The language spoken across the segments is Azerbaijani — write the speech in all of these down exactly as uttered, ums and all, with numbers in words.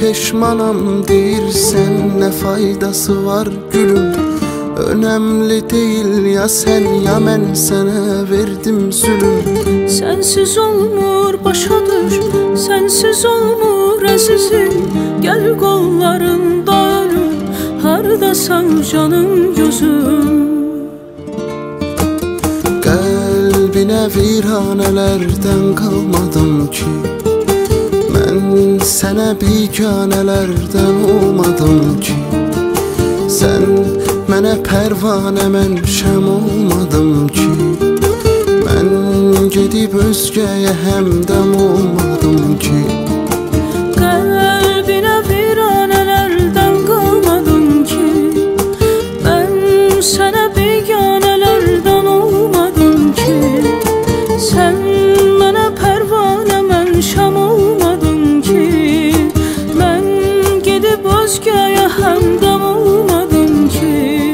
peşmanam deyirsən, nə faydası var gülüm? Önemli değil ya sen ya mən sənə verdim zülüm. Sensiz olmur başa düş, sensiz olmur əzizim. Gəl qollarında ölüm, hardasan canım gözüm. Qəlbinə viranələrdən qalmadım ki, mən sənə biganələrdən olmadım ki. Sən mənə pərvanə, mən şəm olmadım ki. Mən gedib özgəyə həmdəm olmadım ki. Qəlbinə viranələrdən qalmadım ki, mən sənə biganələrdən olmadım ki. Sən mənə pərvanə, mən şəm olmadım ki. Mən gedib özgəyə həmdəm olmadım ki.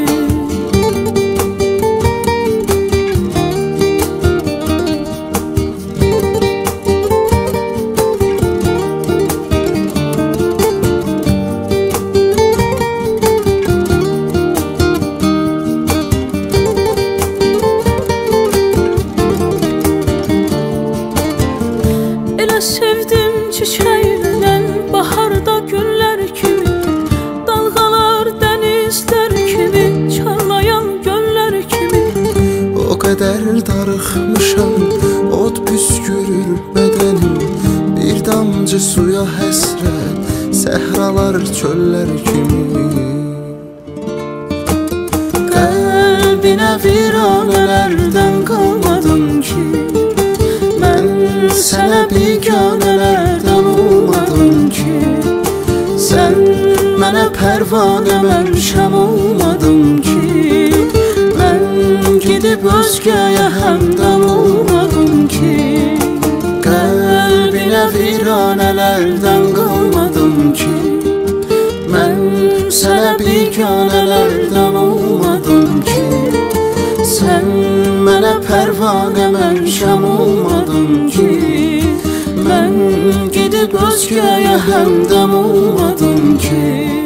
Sevdim çiçeğinden baharda güller kimi, dalgalar denizler kimi, çağlayan göller kimi. O kadar darıxmışam, od püskürür bədənim. Bir damcı suya həsrət, səhralar çöllər kimi. Qəlbinə viranələrdən qalmadım ki, mən sənə biganələrdən olmadım ki. Sən mənə pərvanə, mən şəm olmadım ki. Mən gedib özgəyə həmdəm olmadım ki. Qəlbinə viranələrdən qalmadım ki, mən sənə biganələrdən olmadım ki. Sən mənə pərvanə, mən şəm olmadım ki. Mən gedib özgəyə həmdəm olmadım ki.